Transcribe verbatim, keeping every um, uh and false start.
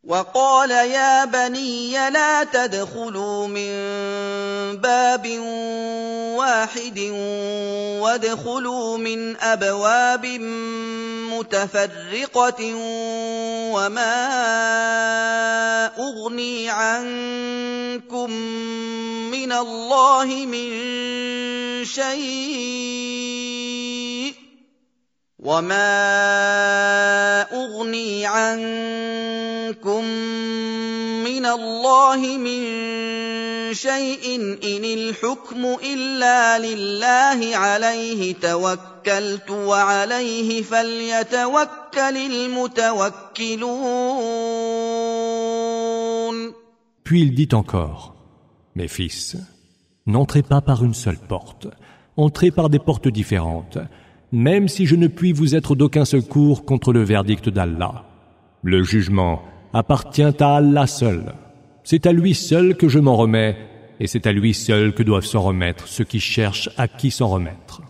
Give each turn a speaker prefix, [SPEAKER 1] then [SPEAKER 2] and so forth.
[SPEAKER 1] وقال يا بني لا تدخلوا من باب واحد وادخلوا من أبواب متفرقة وما أغني عنكم من الله من شيء وما أغني عنكم من الله من شيء إن الحكم إلا لله عليه توكلت وعليه فليتوكل المتوكلون.
[SPEAKER 2] Puis il dit encore, mes fils, n'entrez pas par une seule porte, entrez par des portes différentes, même si je ne puis vous être d'aucun secours contre le verdict d'Allah. Le jugement appartient à Allah seul. C'est à lui seul que je m'en remets, et c'est à lui seul que doivent s'en remettre ceux qui cherchent à qui s'en remettre.